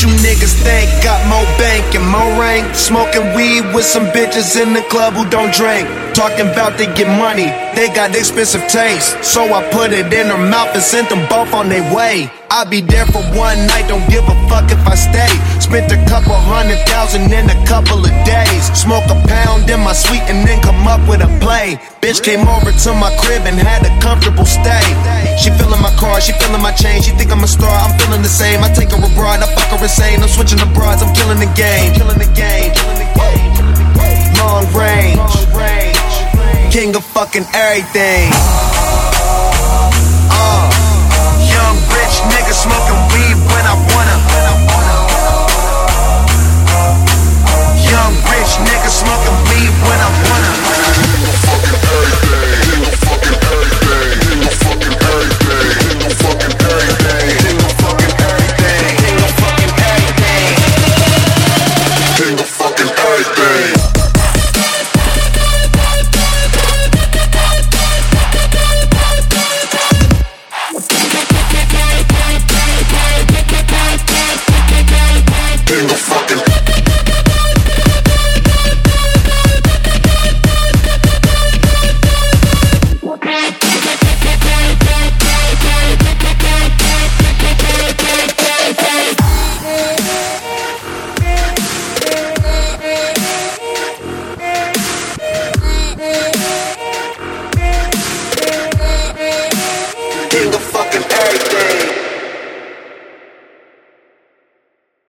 you niggas think? Got more bank and more rank. Smoking weed with some bitches in the club who don't drink. Talking about they get money, they got expensive taste. So I put it in her mouth and sent them both on their way. I'll be there for one night, don't give a fuck if I stay. Spent a couple $100,000 in a couple of days. Smoke a pound in my suite and then come up with a play. Bitch came over to my crib and had a comfortable stay. She feeling my car, she feeling my chain. She think I'm a star, I'm feeling the same. I take her abroad, I fuck her insane. I'm switching the broads, I'm killing the game. Long range, king of fucking everything. Young rich nigga smoking weed when I